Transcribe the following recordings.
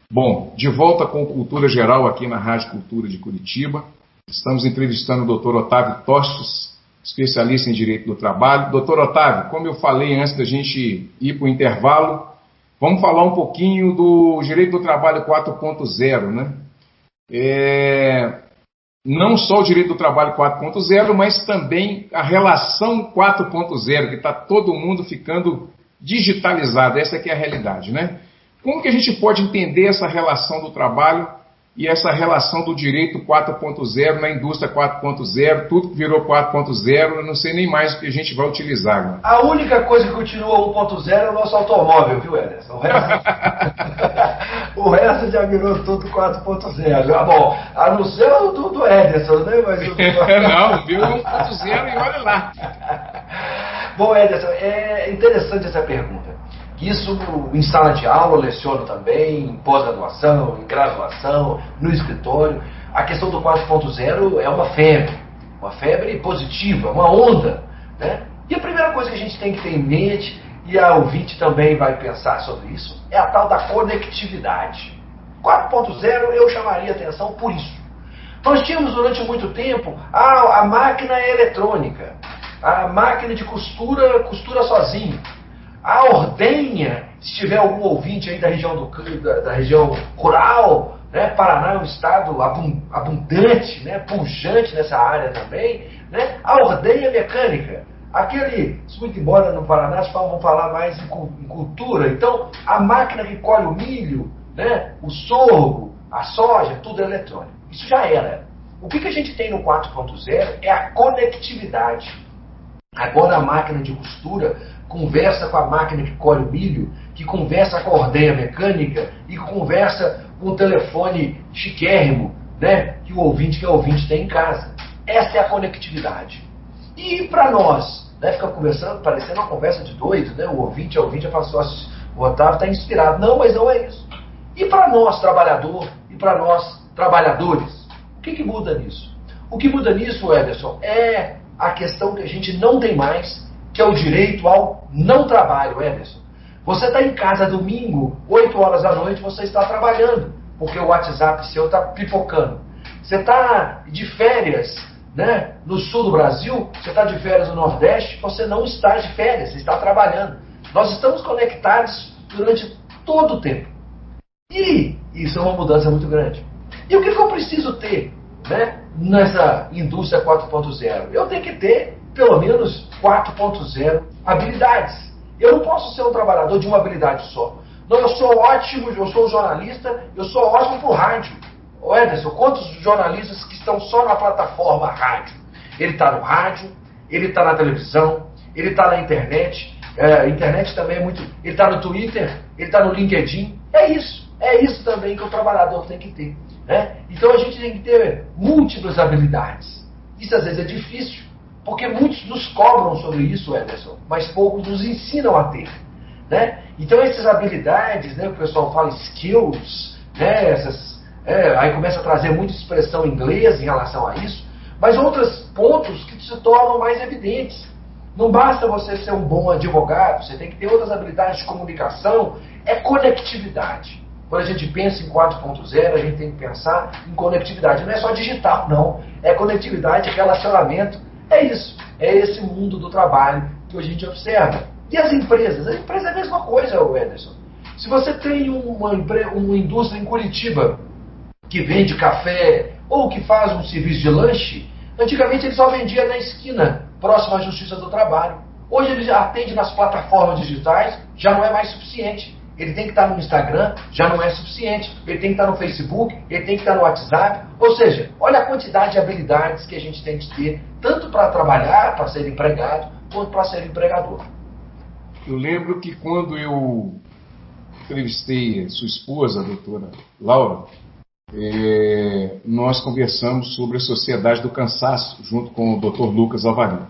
Bom, de volta com Cultura Geral aqui na Rádio Cultura de Curitiba. Estamos entrevistando o Dr. Otávio Tostes, especialista em Direito do Trabalho. Dr. Otávio, como eu falei antes da gente ir para o intervalo, vamos falar um pouquinho do Direito do Trabalho 4.0, né? Não só o Direito do Trabalho 4.0, mas também a relação 4.0, que está todo mundo ficando digitalizado. Essa que é a realidade, né? Como que a gente pode entender essa relação do trabalho e essa relação do direito 4.0 na indústria 4.0, tudo que virou 4.0, eu não sei nem mais o que a gente vai utilizar. Né? A única coisa que continua 1.0 é o nosso automóvel, viu, Ederson? O resto já virou tudo 4.0. Bom, a não ser do Ederson, né? Mas não, viu 1.0 e olha lá. Bom, Ederson, é interessante essa pergunta. Isso em sala de aula, eu leciono também, em pós-graduação, em graduação, no escritório. A questão do 4.0 é uma febre positiva, uma onda, né? E a primeira coisa que a gente tem que ter em mente, e a ouvinte também vai pensar sobre isso, é a tal da conectividade. 4.0 eu chamaria atenção por isso. Nós tínhamos durante muito tempo a máquina eletrônica, a máquina de costura sozinho. A ordenha, se tiver algum ouvinte aí da região rural, né, Paraná é um estado abundante, né, pujante nessa área também, né, a ordenha mecânica, se muito embora no Paraná vamos falar mais em cultura, então a máquina que colhe o milho, né, o sorgo, a soja, tudo é eletrônico. Isso já era. O que a gente tem no 4.0 é a conectividade. Agora a máquina de costura conversa com a máquina que colhe o milho, que conversa com a ordenha mecânica e que conversa com o telefone chiquérrimo, né, que o ouvinte tem em casa. Essa é a conectividade. E para nós, né, fica conversando, parecendo uma conversa de doido, né, o ouvinte fala assim, o Otávio está inspirado. Não, mas não é isso. E para nós, trabalhador, e para nós, trabalhadores, o que muda nisso? O que muda nisso, Ederson, é a questão que a gente não tem mais, que é o direito ao não trabalho, Ederson. Você está em casa domingo, 8 horas da noite, você está trabalhando, porque o WhatsApp seu está pipocando. Você está de férias, né, no sul do Brasil, você está de férias no Nordeste, você não está de férias, você está trabalhando. Nós estamos conectados durante todo o tempo. E isso é uma mudança muito grande. E o que eu preciso ter, né, nessa indústria 4.0? Eu tenho que ter pelo menos 4.0 habilidades. Eu não posso ser um trabalhador de uma habilidade só. Não, eu sou ótimo, eu sou um jornalista, eu sou ótimo para o rádio. Ederson, quantos jornalistas que estão só na plataforma rádio? Ele está no rádio, ele está na televisão, ele está na internet. Internet também é muito... Ele está no Twitter, ele está no LinkedIn. É isso também que o trabalhador tem que ter. Né? Então a gente tem que ter múltiplas habilidades. Isso às vezes é difícil, porque muitos nos cobram sobre isso, Ederson, mas poucos nos ensinam a ter. Né? Então essas habilidades, né, o pessoal fala skills, né, aí começa a trazer muita expressão inglesa em relação a isso, mas outros pontos que se tornam mais evidentes. Não basta você ser um bom advogado, você tem que ter outras habilidades de comunicação, é conectividade. Quando a gente pensa em 4.0, a gente tem que pensar em conectividade. Não é só digital, não. É conectividade, relacionamento. É isso. É esse mundo do trabalho que a gente observa. E as empresas? A empresa é a mesma coisa, Ederson. Se você tem uma indústria em Curitiba que vende café ou que faz um serviço de lanche, antigamente ele só vendia na esquina, próximo à Justiça do Trabalho. Hoje ele já atende nas plataformas digitais, já não é mais suficiente. Ele tem que estar no Instagram, já não é suficiente. Ele tem que estar no Facebook, ele tem que estar no WhatsApp. Ou seja, olha a quantidade de habilidades que a gente tem que ter, tanto para trabalhar, para ser empregado, quanto para ser empregador. Eu lembro que quando eu entrevistei sua esposa, a doutora Laura, nós conversamos sobre a Sociedade do Cansaço, junto com o Dr. Lucas Alvarim.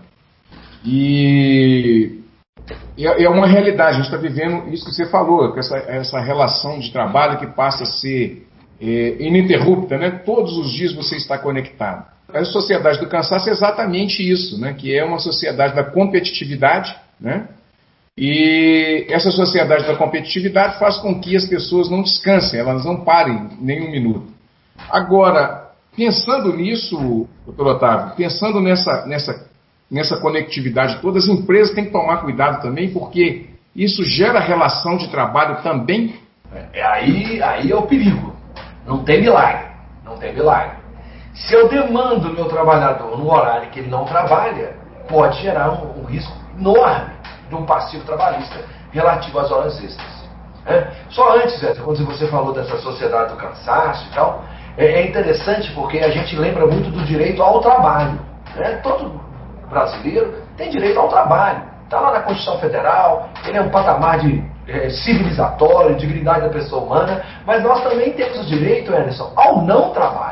E é uma realidade, a gente está vivendo isso que você falou, com essa relação de trabalho que passa a ser ininterrupta, né? Todos os dias você está conectado. A Sociedade do Cansaço é exatamente isso, né? Que é uma sociedade da competitividade, né? E essa sociedade da competitividade faz com que as pessoas não descansem, elas não parem nem um minuto. Agora, pensando nisso, doutor Otávio, pensando nessa conectividade toda, as empresas têm que tomar cuidado também, porque isso gera relação de trabalho também. Aí é o perigo. Não tem milagre. Não tem milagre. Se eu demando o meu trabalhador no horário que ele não trabalha, pode gerar um risco enorme de um passivo trabalhista relativo às horas extras. Só antes, quando você falou dessa sociedade do cansaço e tal, é interessante porque a gente lembra muito do direito ao trabalho. Todo brasileiro tem direito ao trabalho. Está lá na Constituição Federal, ele é um patamar de civilizatório, dignidade da pessoa humana, mas nós também temos o direito, Ederson, ao não trabalho.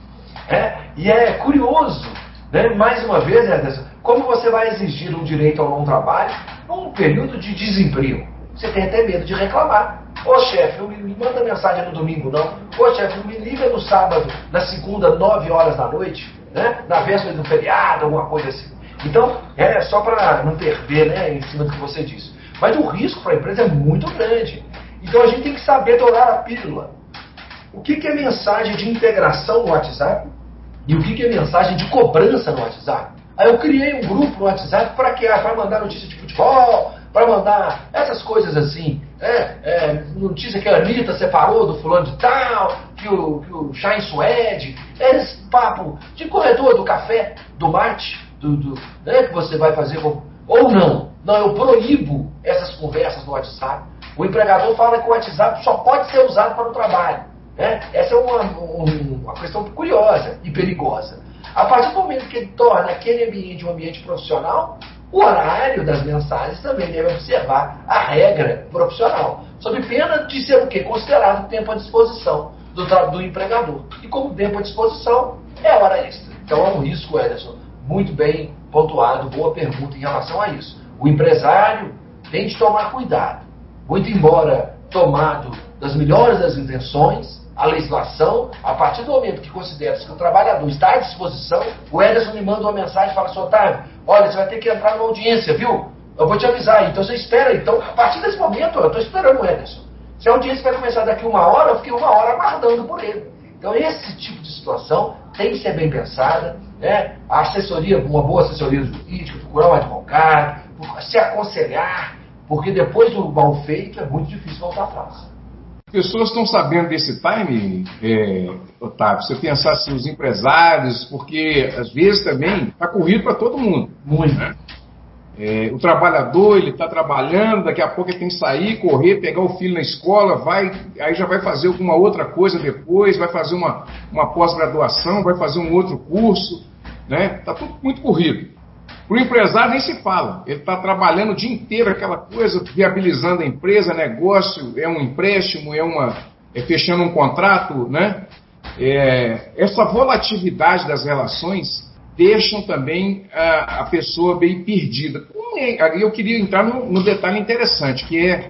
E é curioso, mais uma vez, Ederson, como você vai exigir um direito ao não trabalho num período de desemprego? Você tem até medo de reclamar. Ô chefe, não me manda mensagem no domingo não. Ô chefe, não me liga no sábado, na segunda, 9 horas da noite, na véspera do feriado, alguma coisa assim. Então, é só para não perder, em cima do que você disse. Mas o risco para a empresa é muito grande. Então a gente tem que saber dourar a pílula. O que é mensagem de integração no WhatsApp e o que é mensagem de cobrança no WhatsApp? Aí eu criei um grupo no WhatsApp para quê? Para mandar notícia de futebol, para mandar essas coisas assim. Notícia que a Anitta separou do fulano de tal, que o Shine Suede, esse papo de corredor do café, do mate, que você vai fazer ou não. Não, eu proíbo essas conversas no WhatsApp. O empregador fala que o WhatsApp só pode ser usado para o trabalho. Essa é uma questão curiosa e perigosa. A partir do momento que ele torna aquele ambiente um ambiente profissional, o horário das mensagens também deve observar a regra profissional, sob pena de ser o quê? Considerado tempo à disposição do empregador. E como tempo à disposição é a hora extra. Então é um risco, Ederson, muito bem pontuado, boa pergunta em relação a isso. O empresário tem de tomar cuidado. Muito embora tomado das melhores das intenções, a legislação, a partir do momento que considera que o trabalhador está à disposição, o Ederson me manda uma mensagem e fala assim, Otávio, olha, você vai ter que entrar numa audiência, viu? Eu vou te avisar, então você espera. Então, a partir desse momento, eu estou esperando o Ederson. Se a audiência vai começar daqui 1 hora, eu fiquei 1 hora aguardando por ele. Então, esse tipo de situação tem que ser bem pensada, A assessoria, uma boa assessoria jurídica, procurar um advogado, se aconselhar, porque depois do mal feito é muito difícil voltar atrás. Pessoas estão sabendo desse time, Otávio? Você pensar assim, os empresários, porque às vezes também está corrido para todo mundo. Muito. O trabalhador, ele está trabalhando, daqui a pouco ele tem que sair, correr, pegar o filho na escola, aí já vai fazer alguma outra coisa depois, vai fazer uma pós-graduação, vai fazer um outro curso, Está tudo muito corrido. Para o empresário nem se fala, ele está trabalhando o dia inteiro aquela coisa, viabilizando a empresa, negócio, é um empréstimo, fechando um contrato, Essa volatilidade das relações deixam também a pessoa bem perdida. Eu queria entrar no detalhe interessante, que é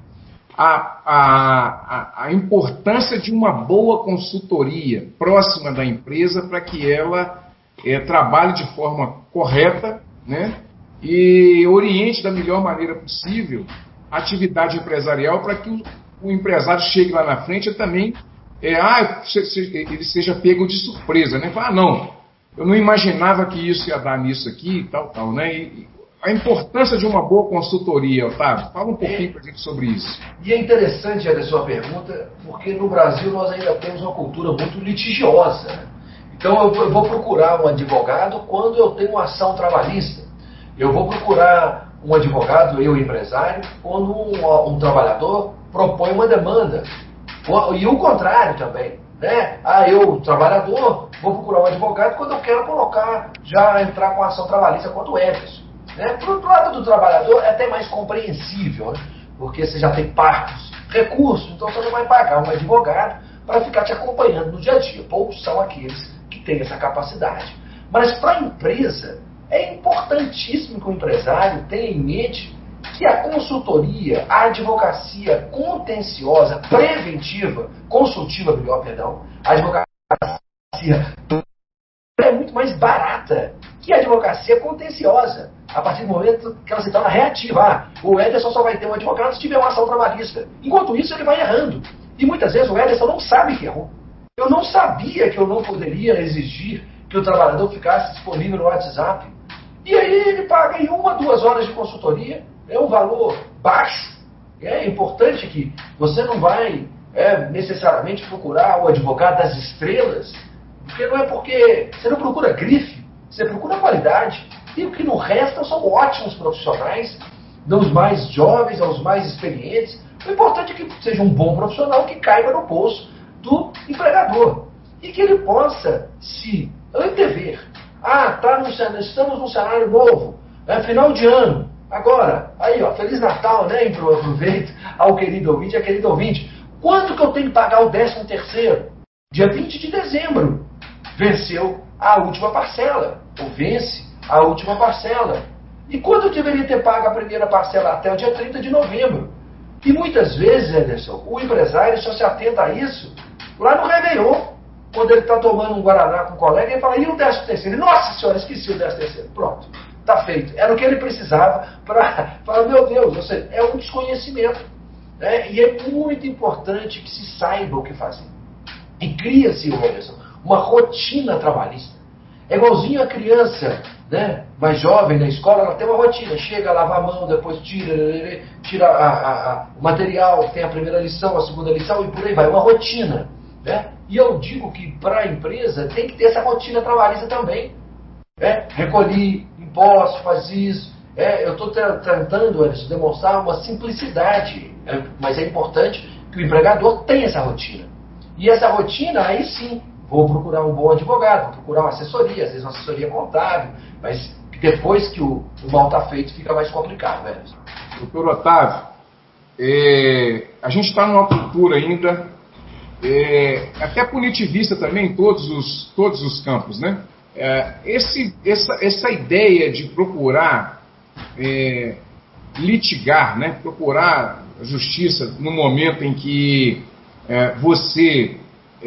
a importância de uma boa consultoria próxima da empresa para que ela trabalhe de forma correta, e oriente da melhor maneira possível a atividade empresarial para que o empresário chegue lá na frente e também ele seja pego de surpresa, não, eu não imaginava que isso ia dar nisso aqui e tal, E a importância de uma boa consultoria, Otávio, fala um pouquinho para a gente sobre isso. E é interessante a sua pergunta, porque no Brasil nós ainda temos uma cultura muito litigiosa, Então eu vou procurar um advogado quando eu tenho uma ação trabalhista. Eu vou procurar um advogado, eu empresário, quando um trabalhador propõe uma demanda. E o contrário também. Eu, trabalhador, vou procurar um advogado quando eu quero entrar com a ação trabalhista contra o Ederson. Pro lado do trabalhador é até mais compreensível, porque você já tem partos, recursos, então você não vai pagar um advogado para ficar te acompanhando no dia a dia. Poucos são aqueles que têm essa capacidade. Mas para a empresa, é importantíssimo que o empresário tenha em mente que a consultoria, a advocacia contenciosa, preventiva, consultiva, a advocacia é muito mais barata que a advocacia contenciosa, a partir do momento que ela se torna reativa. O Ederson só vai ter um advogado se tiver uma ação trabalhista. Enquanto isso, ele vai errando. E muitas vezes o Ederson não sabe que errou. Eu não sabia que eu não poderia exigir que o trabalhador ficasse disponível no WhatsApp. E aí ele paga em 1 a 2 horas de consultoria, é um valor baixo. É importante que você não vai necessariamente procurar o advogado das estrelas, porque não é porque você não procura grife, você procura qualidade. E o que não resta são ótimos profissionais, dos mais jovens aos mais experientes. O importante é que seja um bom profissional que caiba no bolso do empregador e que ele possa se antever. Estamos num cenário novo, final de ano. Agora, aí ó, Feliz Natal, né? Aproveito ao querido ouvinte e à querida ouvinte. Quanto que eu tenho que pagar o 13º? Dia 20 de dezembro. Venceu a última parcela, ou vence a última parcela. E quando eu deveria ter pago a primeira parcela? Até o dia 30 de novembro. E muitas vezes, Ederson, o empresário só se atenta a isso lá no Réveillon, quando ele está tomando um Guaraná com um colega, ele fala, e o 13º? Ele, nossa senhora, esqueci o 13º. Pronto, está feito. Era o que ele precisava para falar, meu Deus, ou seja, é um desconhecimento. Né? E é muito importante que se saiba o que fazer. E cria-se, Ederson, uma rotina trabalhista. É igualzinho a criança, né, mais jovem na escola, ela tem uma rotina. Chega, lava a mão, depois tira o material, tem a primeira lição, a segunda lição e por aí vai. Uma rotina. Né? E eu digo que para a empresa tem que ter essa rotina trabalhista também. Recolhi impostos, faz isso. Eu estou tentando, Ederson, demonstrar uma simplicidade. Mas é importante que o empregador tenha essa rotina. E essa rotina, aí sim, vou procurar um bom advogado, vou procurar uma assessoria, às vezes uma assessoria contábil, mas depois que o mal está feito, fica mais complicado, né? Doutor Otávio, a gente está numa cultura ainda, até punitivista também, em todos os campos, né? Essa ideia de procurar litigar, né? Procurar justiça no momento em que você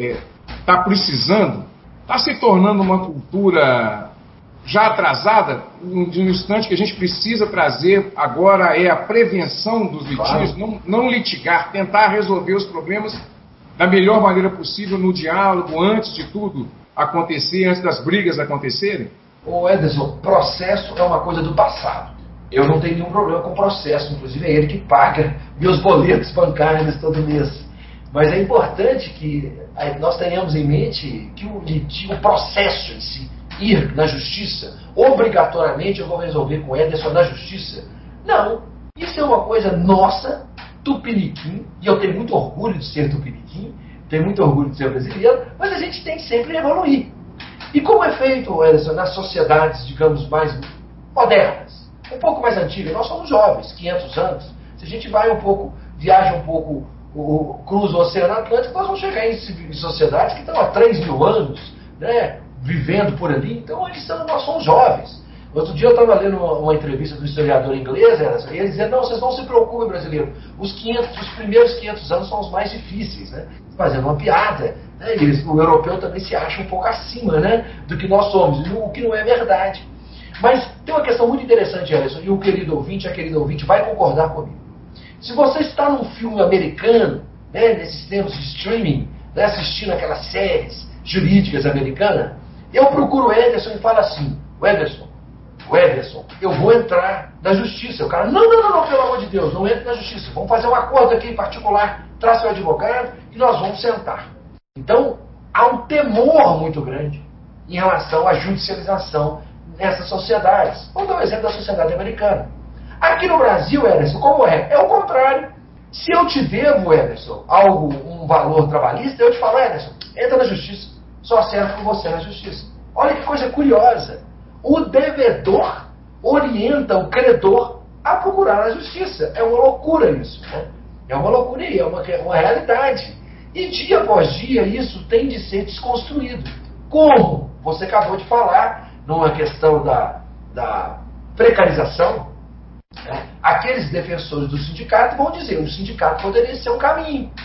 está precisando, está se tornando uma cultura já atrasada, de um instante que a gente precisa trazer agora é a prevenção dos litígios, claro. não litigar, tentar resolver os problemas da melhor maneira possível no diálogo, antes de tudo acontecer, antes das brigas acontecerem? Ô Ederson, processo é uma coisa do passado. Eu não tenho nenhum problema com processo, inclusive é ele que paga meus boletos bancários todo mês. Mas é importante que nós tenhamos em mente que o processo em si, ir na justiça, obrigatoriamente eu vou resolver com o Ederson na justiça. Não, isso é uma coisa nossa, tupiniquim, e eu tenho muito orgulho de ser tupiniquim, tenho muito orgulho de ser brasileiro, mas a gente tem que sempre evoluir. E como é feito, Ederson, nas sociedades, digamos, mais modernas, um pouco mais antigas, nós somos jovens, 500 anos, se a gente vai um pouco, viaja um pouco, cruza o Oceano Atlântico, nós vamos chegar em sociedades que estão há 3.000 anos, né, vivendo por ali, então nós somos jovens. Outro dia eu estava lendo uma entrevista do historiador inglês, e ele dizia, não, vocês não se preocupem, brasileiro, os primeiros 500 anos são os mais difíceis, né? Fazendo uma piada, né? O europeu também se acha um pouco acima, né, do que nós somos, o que não é verdade. Mas tem uma questão muito interessante, Ederson, e o querido ouvinte, a querida ouvinte vai concordar comigo. Se você está num filme americano, né, nesses tempos de streaming, né, assistindo aquelas séries jurídicas americanas, eu procuro o Ederson e falo assim, o Ederson, eu vou entrar na justiça. O cara, não, pelo amor de Deus, não entre na justiça. Vamos fazer um acordo aqui em particular, traz seu advogado e nós vamos sentar. Então, há um temor muito grande em relação à judicialização nessas sociedades. Vamos dar um exemplo da sociedade americana. Aqui no Brasil, Ederson, como é? É o contrário. Se eu te devo, Ederson, um valor trabalhista, eu te falo, Ederson, entra na justiça. Só acerto com você na justiça. Olha que coisa curiosa. O devedor orienta o credor a procurar a justiça. É uma loucura isso, né? É uma loucura e é uma realidade. E dia após dia isso tem de ser desconstruído. Como? Você acabou de falar numa questão da precarização. Né? Aqueles defensores do sindicato vão dizer que o sindicato poderia ser um caminho.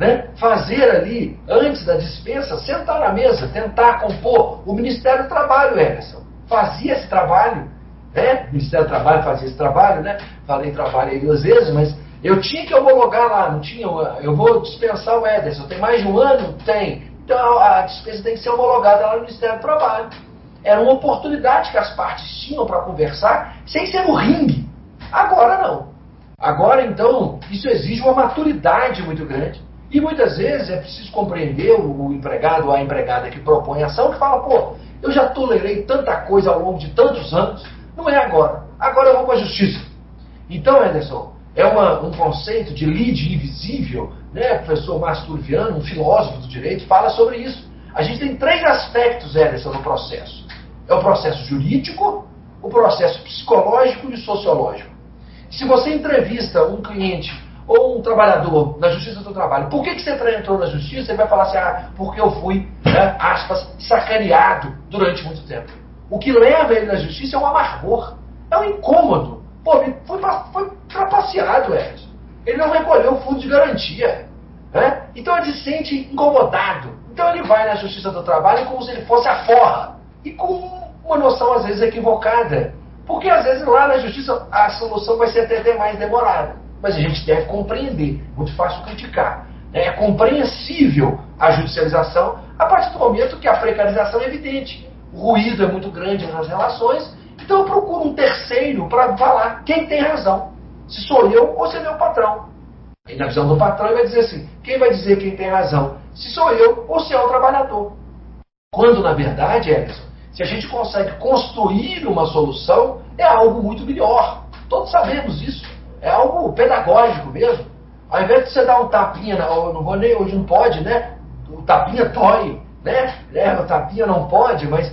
né? Fazer ali, antes da dispensa, sentar na mesa, tentar compor. O Ministério do Trabalho, Emerson, fazia esse trabalho, né? O Ministério do Trabalho fazia esse trabalho, né? Falei em trabalho aí 2 vezes, mas eu tinha que homologar lá, não tinha. Eu vou dispensar o Ederson, tem mais de 1 ano? Tem. Então a dispensa tem que ser homologada lá no Ministério do Trabalho. Era uma oportunidade que as partes tinham para conversar, sem ser no ringue. Agora não. Agora, então, isso exige uma maturidade muito grande. E muitas vezes é preciso compreender o empregado ou a empregada que propõe a ação, que fala, pô, eu já tolerei tanta coisa ao longo de tantos anos, não é agora. Agora eu vou para a justiça. Então, Ederson, é um conceito de lide invisível, né? O professor Márcio Turviano, um filósofo do direito, fala sobre isso. A gente tem 3 aspectos, Ederson, no processo. É o processo jurídico, o processo psicológico e o sociológico. Se você entrevista um cliente ou um trabalhador na Justiça do Trabalho, por que você entrou na Justiça? Ele vai falar assim, porque eu fui, né, aspas, sacaneado durante muito tempo. O que leva ele na Justiça é um amargor, é um incômodo. Pô, foi trapaceado, Edson. Ele não recolheu o fundo de garantia. Né? Então ele se sente incomodado. Então ele vai na Justiça do Trabalho como se ele fosse a forra. E com uma noção, às vezes, equivocada. Porque, às vezes, lá na Justiça, a solução vai ser até mais demorada. Mas a gente deve compreender. Muito fácil criticar. É compreensível a judicialização a partir do momento que a precarização é evidente. O ruído é muito grande nas relações. Então eu procuro um terceiro para falar quem tem razão. Se sou eu ou se é meu patrão. E na visão do patrão ele vai dizer assim, quem vai dizer quem tem razão? Se sou eu ou se é o trabalhador. Quando na verdade, Ederson, se a gente consegue construir uma solução, é algo muito melhor. Todos sabemos isso. É algo pedagógico mesmo. Ao invés de você dar um tapinha, não vou nem, hoje não pode, né? O tapinha dói, né? O tapinha não pode, mas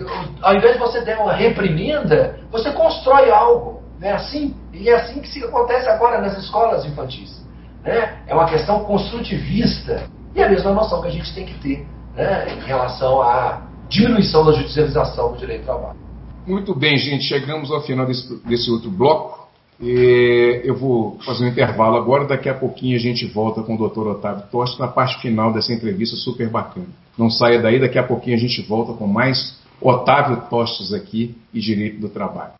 ao invés de você dar uma reprimenda, você constrói algo. Não é assim? E é assim que acontece agora nas escolas infantis. Né? É uma questão construtivista. E é a mesma noção que a gente tem que ter, né, em relação à diminuição da judicialização do direito do trabalho. Muito bem, gente. Chegamos ao final desse outro bloco. Eu vou fazer um intervalo agora. Daqui a pouquinho a gente volta com o Dr. Otávio Tostes na parte final dessa entrevista super bacana. Não saia daí, daqui a pouquinho a gente volta com mais Otávio Tostes aqui e Direito do Trabalho.